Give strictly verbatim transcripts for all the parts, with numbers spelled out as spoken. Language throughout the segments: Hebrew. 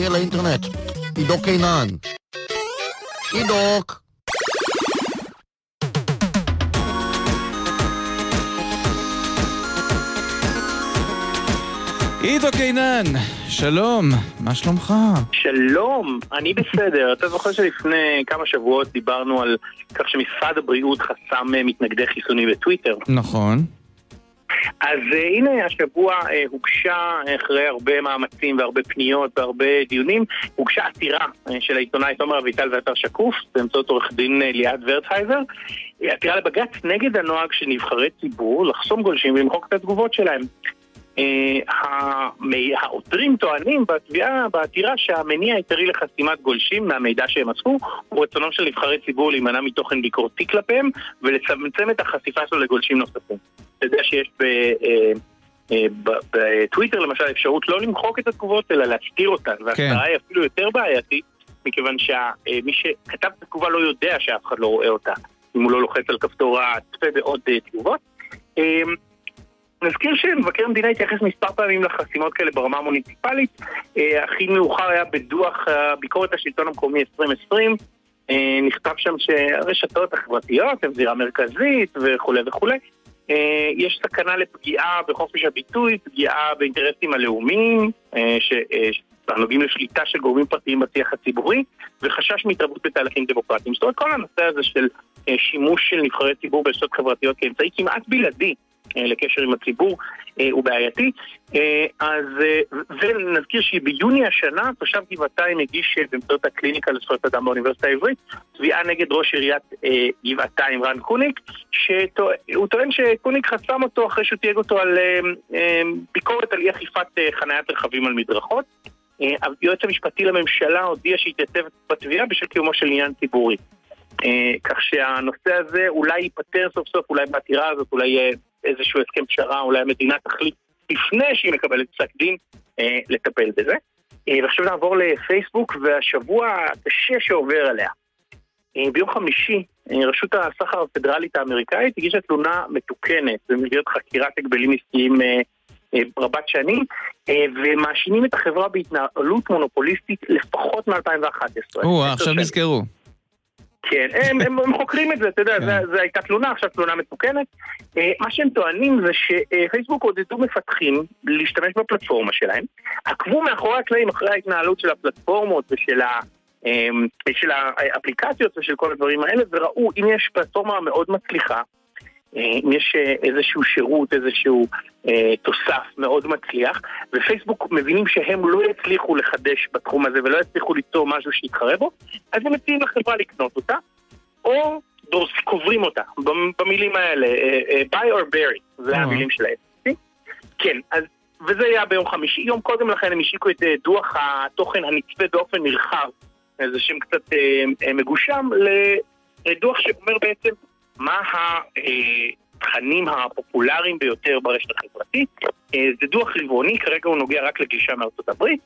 האחראי על האינטרנט, עידו קינן. עידוק. עידו קינן, שלום, מה שלומך? שלום, אני בסדר. אתה זוכר שלפני כמה שבועות דיברנו על כך שמשרד הבריאות חסם מתנגדי חיסונים בטוויטר? נכון. אז הנה השבוע הוגשה, אחרי הרבה מאמצים והרבה פניות והרבה דיונים, הוגשה עתירה של העיתונאי תומר אביטל ואתר שקוף, באמצעות עורך דין ליעד ורטהייזר, עתירה לבג"ץ נגד הנוהג של נבחרי ציבור לחסום גולשים ולמחוק את התגובות שלהם. העותרים טוענים בתביעה, בעתירה, שהמניע העיקרי לחסימת גולשים מהמידע שהם אספו הוא רצונם של נבחרי ציבור להימנע מתוכן ביקורתי כלפיהם ולצמצם את החשיפה שלו לגולשים נוספים. אתה יודע שיש בטוויטר למשל אפשרות לא למחוק את התגובות אלא להסתיר אותן, והסתרה היא אפילו יותר בעייתית מכיוון שמי שכתב את התגובה לא יודע שאף אחד לא רואה אותה אם הוא לא לוחץ על כפתור הצפה בעוד תגובות. נזכיר שמבקר המדינה התייחס מספר פעמים לחסימות כאלה ברמה המוניציפלית. הכי מאוחר היה בדוח ביקורת השלטון המקומי עשרים עשרים, נכתב שם שהרשתות החברתיות הן זירה מרכזית וכו' וכו'. יש סכנה לפגיעה בחופש הביטוי, פגיעה באינטרסים הלאומיים שנוגעים לשליטה של גורמים פרטיים בשיח הציבורי, וחשש מהתערבות בתהליכים דמוקרטיים. זאת אומרת, כל הנושא הזה של שימוש של נבחרי ציבור ברשתות חברתיות כאמצעי כמעט בלעדי לקשר עם הציבור הוא בעייתי. אז ונזכיר שביוני השנה תושב גבעתיים הגיש באמצעות הקליניקה לזכויות אדם באוניברסיטה העברית תביעה נגד ראש עיריית גבעתיים רן קוניק, שהוא טוען שקוניק חסם אותו אחרי שהוא תייג אותו על ביקורת על אי אכיפת חניית רכבים על מדרכות. היועץ המשפטי לממשלה הודיע שהתייצב בתביעה בשל קיומו של עניין ציבורי, כך שהנושא הזה אולי ייפטר סוף סוף, אולי בעתירה הזאת, אולי יהיה איזשהו הסכם פשרה, אולי המדינה תחליט לפני שהיא מקבלת פסק דין אה, לטפל בזה. אה, ועכשיו נעבור לפייסבוק והשבוע הקשה שעובר עליה. אה, ביום חמישי, אה, רשות הסחר הפדרלית האמריקאית הגישה תלונה מתוקנת במסגרת חקירת הגבלים עסקיים אה, אה, רבת שנים, אה, ומאשימים את החברה בהתנהלות מונופוליסטית לפחות מ-אלפיים ואחת עשרה. או, עכשיו נזכרו. כן, הם, הם, הם חוקרים את זה, אתה יודע, זה, זה הייתה תלונה, עכשיו תלונה מתוקנת. מה שהם טוענים זה שפייסבוק עודדו מפתחים להשתמש בפלטפורמה שלהם, עקבו מאחורי הקלעים אחרי ההתנהלות של הפלטפורמות ושל ה, של האפליקציות ושל כל הדברים האלה, וראו אם יש פלטפורמה מאוד מצליחה, אם יש איזשהו שירות, איזשהו אה, תוסף מאוד מצליח, ופייסבוק מבינים שהם לא יצליחו לחדש בתחום הזה ולא יצליחו ליצור משהו שיתחרה בו, אז הם מציעים לחברה לקנות אותה, או דורס, קוברים אותה, במילים האלה, אה, אה, buy or bury, זה המילים שלהם. כן, אז, וזה היה ביום חמישי, יום קודם לכן הם השיקו את אה, דוח התוכן הנצפה באופן נרחב, איזה שם קצת אה, אה, מגושם, לדוח שאומר בעצם, מה התכנים הפופולריים ביותר ברשת החברתית. זה דוח רבעוני, כרגע הוא נוגע רק לגלישה מארצות הברית,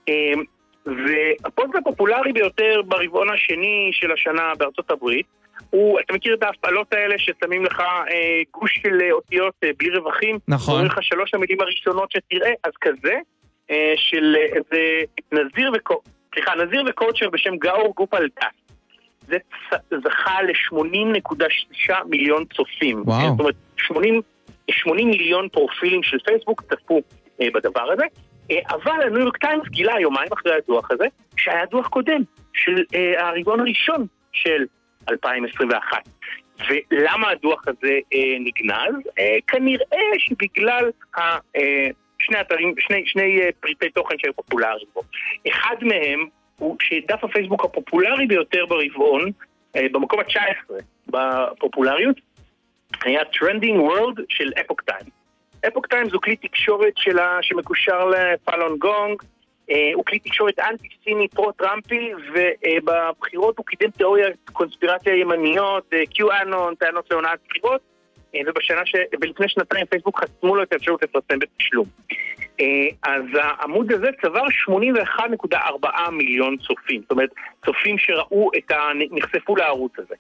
והפוסט הפופולרי ביותר ברבעון השני של השנה בארצות הברית הוא, אתה מכיר את ההפעלות האלה ששמים לך גוש של אותיות בלי רווחים, נכון, אומרים לך שלוש המילים הראשונות שתראה, אז כזה של איזה נזיר וקו... סליחה, נזיר וקוצ'ר בשם גאור גופלטס, זה זכה ל-שמונים נקודה שישה מיליון צופים. וואו. זאת אומרת, שמונים מיליון פרופילים של פייסבוק צפו אה, בדבר הזה. אה, אבל הניו יורק טיימס גילה יומיים אחרי הדוח הזה, שהיה דוח קודם, של אה, הרבעון הראשון של אלפיים עשרים ואחת. ולמה הדוח הזה אה, נגנז? אה, כנראה שבגלל ה... אה, שני אתרים, שני, שני אה, פריטי תוכן שהיו פופולריים בו. אחד מהם, הוא שדף הפייסבוק הפופולרי ביותר ברבעון, במקום ה-תשע עשרה בפופולריות, היה Trending World של אפוק טיים. אפוק טיים זו כלי תקשורת שלה שמקושר לפלון גונג, הוא כלי תקשורת אנטי-סיני פרו-טראמפי, ובבחירות הוא קידם תיאוריה קונספירציה ימניות, קיו-אנון, טענות להונאת בחירות, ובשנה ש... ולפני שנתיים פייסבוק חסמו לו את האפשרות לפרסם בתשלום. אז העמוד הזה צבר שמונים ואחת נקודה ארבע מיליון צופים, זאת אומרת, צופים שראו את ה... נחשפו לערוץ הזה.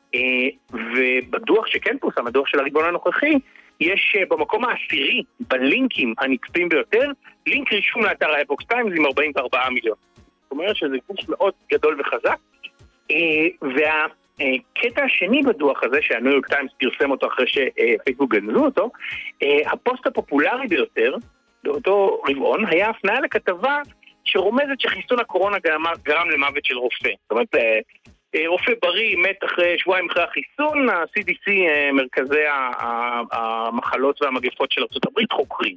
ובדוח שכן פורסם, הדוח של הרבעון הנוכחי, יש במקום העשירי, בלינקים הנצפים ביותר, לינק רישום לאתר האפוק טיימס עם ארבעים וארבעה מיליון. זאת אומרת שזה גוף מאוד גדול וחזק. והקטע השני בדוח הזה, שהניו יורק טיימס פרסם אותו אחרי שפייסבוק גנזו אותו, הפוסט הפופולרי ביותר, באותו רבעון, היה הפניה לכתבה שרומזת שחיסון הקורונה גרם למוות של רופא. זאת אומרת, רופא בריא מת אחרי שבועיים אחרי החיסון, ה-סי די סי, מרכזי המחלות והמגפות של ארצות הברית, חוקרים.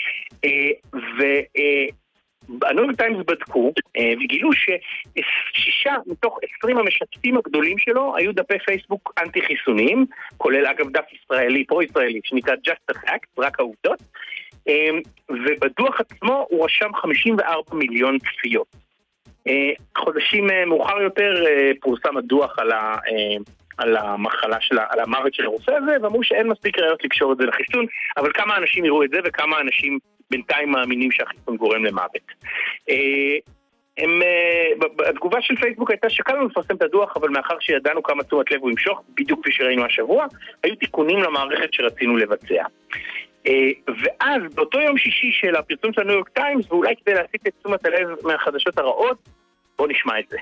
והניו יורק טיימס בדקו וגילו ששישה מתוך עשרים המשתפים הגדולים שלו היו דפי פייסבוק אנטי חיסוניים, כולל אגב דף ישראלי, פרו-ישראלי, שנקרא Just the Facts, רק העובדות. ובדוח עצמו הוא רשם חמישים וארבעה מיליון צפיות. חודשים מאוחר יותר פורסם הדוח על, ה, על המחלה של, על המוות של הרופא הזה, ואמרו שאין מספיק ראיות לקשור את זה לחיסון, אבל כמה אנשים יראו את זה וכמה אנשים בינתיים מאמינים שהחיסון גורם למוות. הם, התגובה של פייסבוק הייתה שקלנו לפרסם את הדוח, אבל מאחר שידענו כמה תשומת לב הוא ימשוך, בדיוק כפי שראינו השבוע, היו תיקונים למערכת שרצינו לבצע. ואז באותו יום שישי של הפרסום של הניו יורק טיימס, ואולי כדי להסיט את תשומת הלב מהחדשות הרעות, בואו נשמע את זה.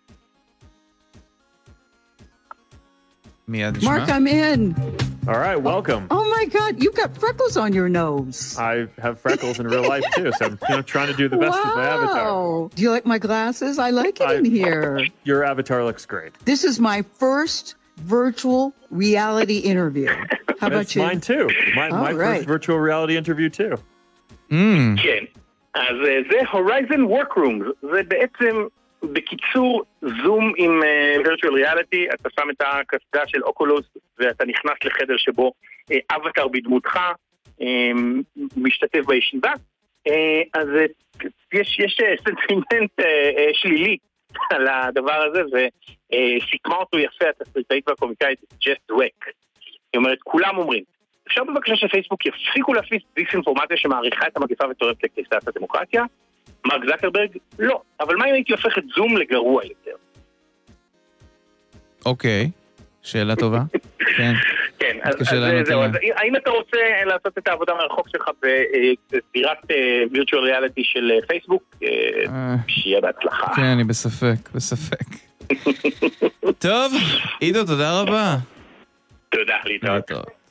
מיד נשמע. Mark, I'm in. All right, welcome. Oh, oh my God, you've got freckles on your nose. I have freckles in real life too, so I'm you know, trying to do the best wow. with my avatar. Do you like my glasses? I like it I, in here. Your avatar looks great. This is my first virtual reality interview. How about you? Mine too. My, my right. first virtual reality interview too. Mm. כן, אז זה Horizon Workrooms, זה בעצם בקיצור זום עם virtual reality, אתה שם את הקסדה של אוקולוס ואתה נכנס לחדר שבו אבטר בדמותך משתתף בישיבה, אז יש, יש סנטימנט שלילי על הדבר הזה, וסיכמה אותו יפה התסריטאית והקומיקאית ג'ס דווק. היא אומרת, כולם אומרים, אפשר בבקשה שפייסבוק יפסיקו להפיץ דיסאינפורמציה שמעריכה את המגפה ותורמת לקריסת הדמוקרטיה? מרק זקרברג, לא. אבל מה אם הייתי הופך את זום לגרוע יותר? אוקיי, שאלה טובה. כן. כן, אז זהו. האם אתה רוצה לעשות את העבודה מהרחוק שלך בזירת וירטואל ריאליטי של פייסבוק? שיהיה בהצלחה. כן, אני בספק, בספק. טוב, עידו, תודה רבה. תודה, להתראות.